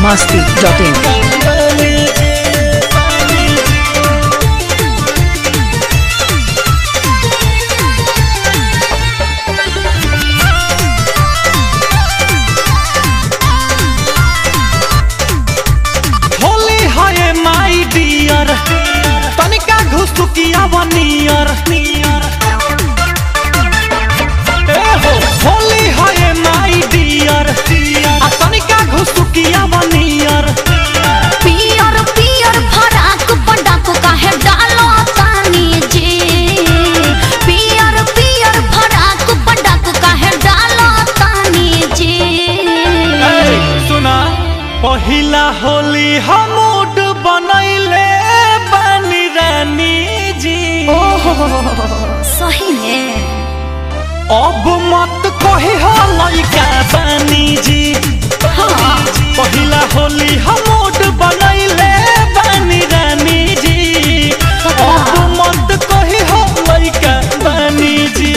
biharmasti.in तनिका घुसुकिया बनियर होली है my dear तनिका घुसुकिया बनियर पियर पियर फराक पटाक काहे डालो तानी जी पियर पियर फराक पटाक काहे डालो तानी जी सुना पहिला होली हम मूड बनैले बानी रानी जी सही है अब मत कही हो लइका बानी जी पहिला होली हम मूड बनैले बानी रानी जी अब मत कही हो लइका बानी जी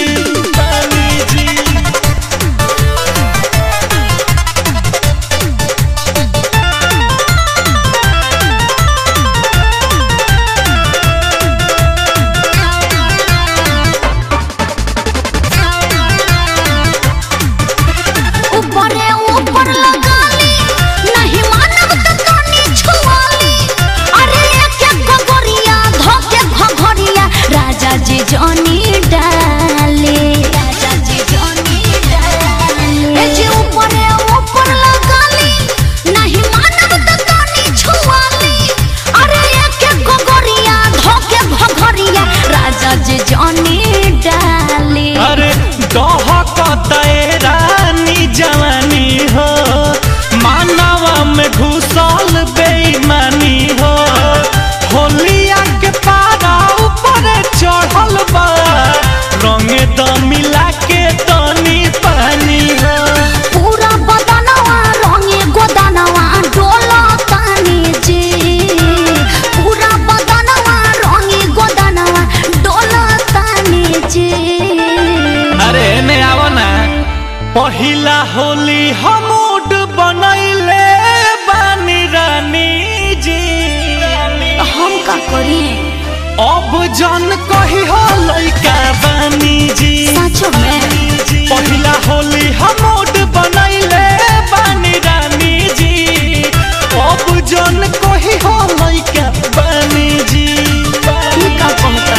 जॉनी डाले राजा जी जॉनी डाले ए जे ऊपर लगाली नहीं मानब त कानी छुआली अरे एक गोगरिया धोके भगरिया राजा जी जॉनी डाले अरे दहकतए रानी जवानी हो मानवा में घुसल बेईमानी हो होलिया के पारा ऊपर चढ़ल बा रंग द मिला के तनी पानी हो पूरा बदनवा रंगे गोदनवा डोला तानी जी पूरा बदनवा रंगे गोदनवा डोला तानी जी अरे ने आवो ना पहिला होली हम मूड बनैले बानी रानी जी हम का करी अब जन कही हो लइका बानी जी सचो में पहिला होली हम मूड बनैले बानी रानी जी अब जन कही हो लइका बानी जी का कहतनी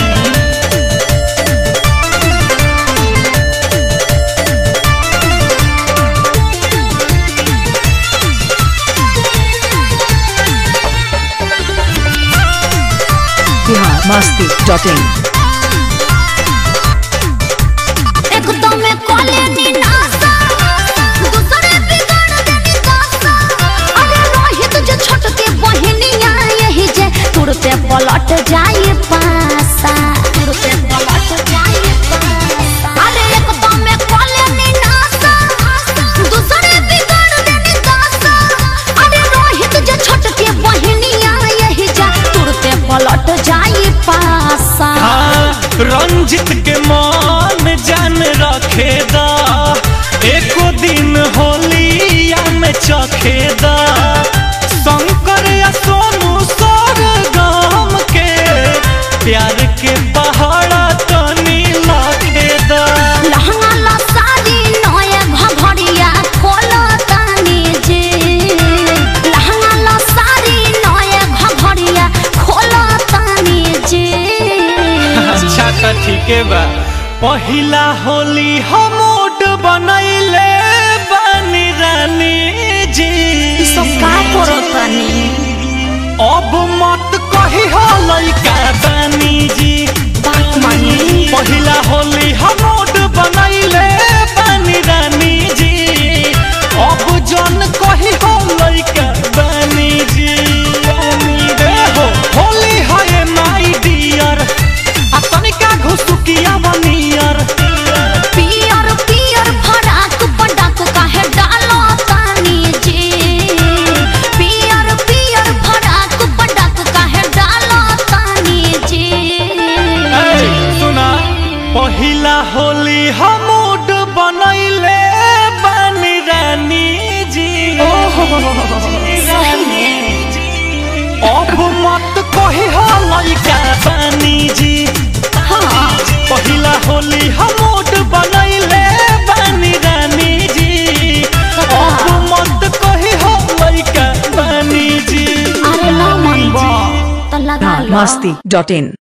biharmasti.in एक तो मैं कोले नी नासा दूसरे बिगाड़ देनी दासा अरे रोहित जो छोट के बहनिया यही जे तुरते पलट जाए पासा तुरते पलट जाए पासा अरे एक तो मैं कोले नी नासा दूसरे बिगाड़ देनी दासा अरे रोहित जो छोट के बहनिया यही जे तुरते पलट जाए पासा रंजित के मान जान रखे दा एको दिन होलिया में चखे दा शंकर या सोनू सरगम के प्यार के पहाड़ा तनी लाखे दा लहंगा ला साड़ी नया घघरिया खोलो तानी जी लहंगा ला साड़ी नया घघरिया खोलो तानी जी अच्छा तो ठीक बा पहिला होली हम मूड बनैले बानी रानी जी सब का करो तानी अब मत कही हो लइका बानी जी बात मानी पहिला होली हम मूड बनैले बानी रानी जी अब जन कही हो लइका बानी जी हो होली है माई डियर तनिका घुसुकिया बनियर पियर पियर फराक पटाक काहे डालो तानी जी पियर पियर फराक पटाक काहे डालो तानी जी सुना पहिला होली हम मूड बनैले बानी रानी जी अब मत कही हो लइका बानी जी हाँ पहिला होली हम मूड बनैले बानी रानी जी अब मत कही हो लइका बानी जी अरे ना मन बो तो लगा लो masti.in